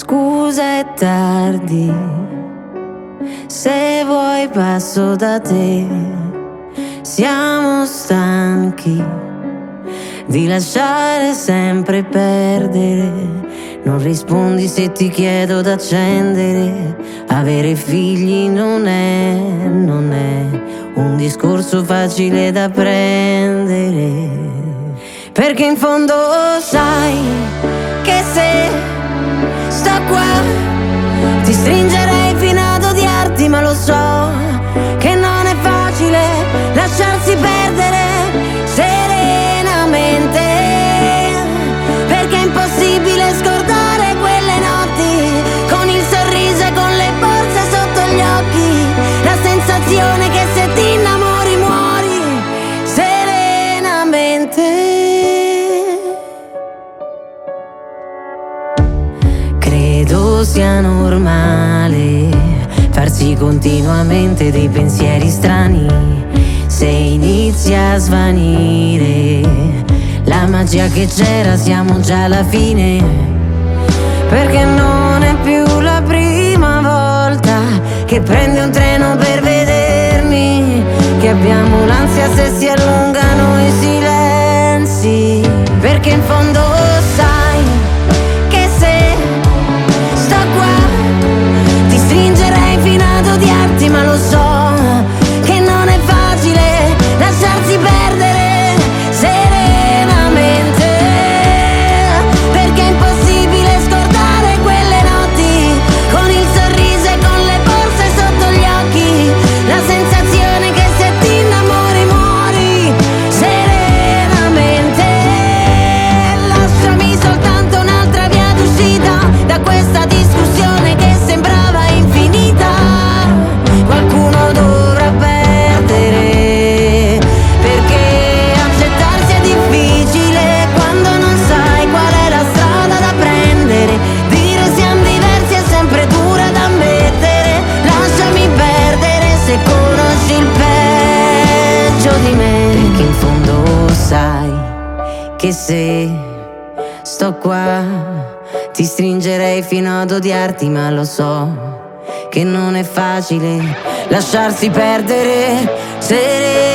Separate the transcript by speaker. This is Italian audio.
Speaker 1: Scusa è tardi, se vuoi passo da te. Siamo stanchi di lasciare sempre perdere. Non rispondi se ti chiedo d'accendere. Avere figli non è un discorso facile da prendere. Perché in fondo sai che se sto qua ti stringerei fino ad odiarti, ma lo so che non è facile lasciarsi perdere serenamente, perché è impossibile scordare quelle notti con il sorriso e con le borse sotto gli occhi, la sensazione che se ti innamori muori serenamente. Credo sia normale farsi continuamente dei pensieri strani. Se inizia a svanire la magia che c'era, siamo già alla fine. Perché non è più la prima volta che prendi un treno per vedermi, che abbiamo l'ansia se si allungano i silenzi. Perché in fondo sai che se sto qua ti stringerei fino ad odiarti, ma lo so che non è facile lasciarsi perdere serenamente, perché è impossibile scordare quelle notti con il sorriso e con le borse sotto gli occhi, la sensazione che se ti innamori muori serenamente. Lasciami soltanto un'altra via d'uscita da questa discussione che sembrava infinita. Qualcuno dovrà perdere, perché accettarsi è difficile quando non sai qual è la strada da prendere. Dire siamo diversi è sempre dura da ammettere. Lasciami perdere se conosci il peggio di me, perché in fondo sai che se sto qua ti stringerei fino ad odiarti, ma lo so che non è facile lasciarsi perdere serenamente.